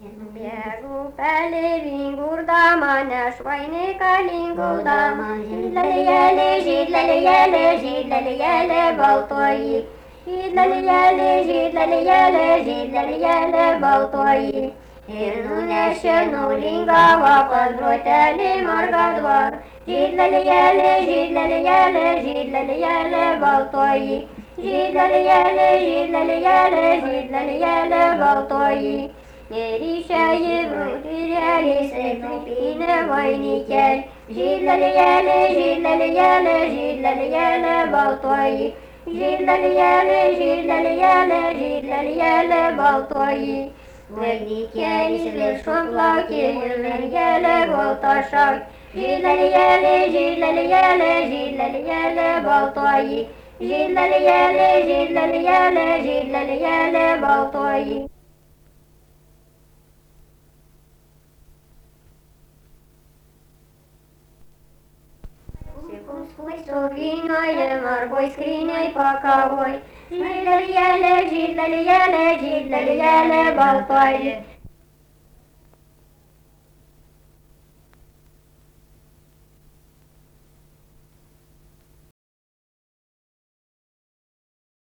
Bėgu pelėvin gurdamane švainiką linkudama, žydlelėlė, žydlelėlė, žydlelėlė baltoji, žydlelėlė, žydlelėlė, žydlelėlė baltoji. Ir nunešė nulingavo pas brotelį margą dvarą, žydlelėlė, žydlelėlė, žydlelėlė baltoji, žydlelėlė, žydlelėlė, žydlelėlė baltoji. Ir išėjo brūdurėlis, ir nupynė vainikelį, žydlelėlė, žydlelėlė, žydlelėlė baltoji, žydlelėlė, žydlelėlė, žydlelėlė baltoji. Vainikelis viršum plaukė ir mergelė balta šaukė, žydlelėlė, žydlelėlė, žydlelėlė baltoji, žydlelėlė, žydlelėlė, žydlelėlė baltoji. Stovinoje margoj skrynioj pakavoj, žydlelėlė, žydlelėlė, žydlelėlė baltoji.